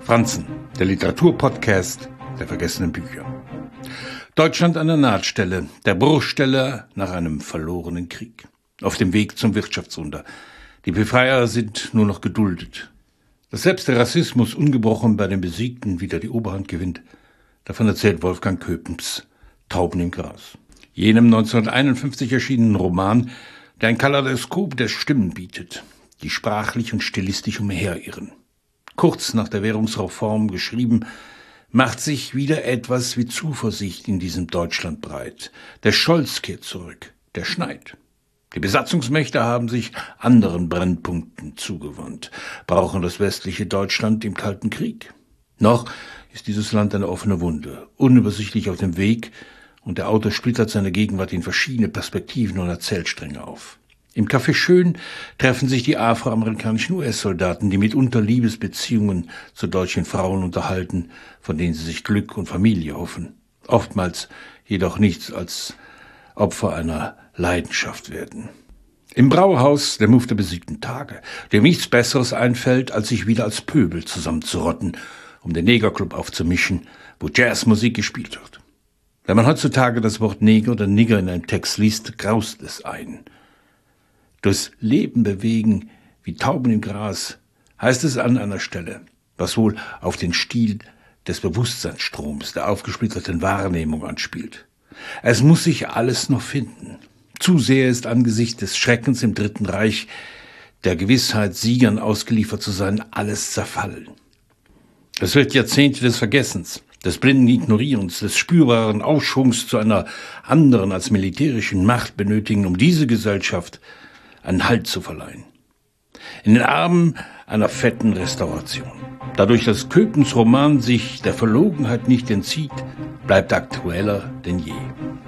Franzen, der Literaturpodcast der vergessenen Bücher. Deutschland an der Nahtstelle, der Bruchstelle nach einem verlorenen Krieg. Auf dem Weg zum Wirtschaftswunder. Die Befreier sind nur noch geduldet. Dass selbst der Rassismus ungebrochen bei den Besiegten wieder die Oberhand gewinnt, davon erzählt Wolfgang Köpens Tauben im Gras. Jenem 1951 erschienenen Roman, der ein Kaleidoskop der Stimmen bietet, die sprachlich und stilistisch umherirren. Kurz nach der Währungsreform geschrieben, macht sich wieder etwas wie Zuversicht in diesem Deutschland breit. Der Scholz kehrt zurück, der Schneid. Die Besatzungsmächte haben sich anderen Brennpunkten zugewandt, brauchen das westliche Deutschland im Kalten Krieg. Noch ist dieses Land eine offene Wunde, unübersichtlich auf dem Weg, und der Autor splittert seine Gegenwart in verschiedene Perspektiven und Erzählstränge auf. Im Café Schön treffen sich die afroamerikanischen US-Soldaten, die mitunter Liebesbeziehungen zu deutschen Frauen unterhalten, von denen sie sich Glück und Familie hoffen. Oftmals jedoch nichts als Opfer einer Leidenschaft werden. Im Brauhaus der Move der besiegten Tage, dem nichts Besseres einfällt, als sich wieder als Pöbel zusammenzurotten, um den Negerclub aufzumischen, wo Jazzmusik gespielt wird. Wenn man heutzutage das Wort Neger oder Nigger in einem Text liest, graust es ein. Durchs Leben bewegen wie Tauben im Gras, heißt es an einer Stelle, was wohl auf den Stil des Bewusstseinsstroms, der aufgesplitterten Wahrnehmung anspielt. Es muss sich alles noch finden. Zu sehr ist angesichts des Schreckens im Dritten Reich, der Gewissheit, Siegern ausgeliefert zu sein, alles zerfallen. Es wird Jahrzehnte des Vergessens, des blinden Ignorierens, des spürbaren Aufschwungs zu einer anderen als militärischen Macht benötigen, um diese Gesellschaft einen Halt zu verleihen. In den Armen einer fetten Restauration. Dadurch, dass Köpens Roman sich der Verlogenheit nicht entzieht, bleibt aktueller denn je.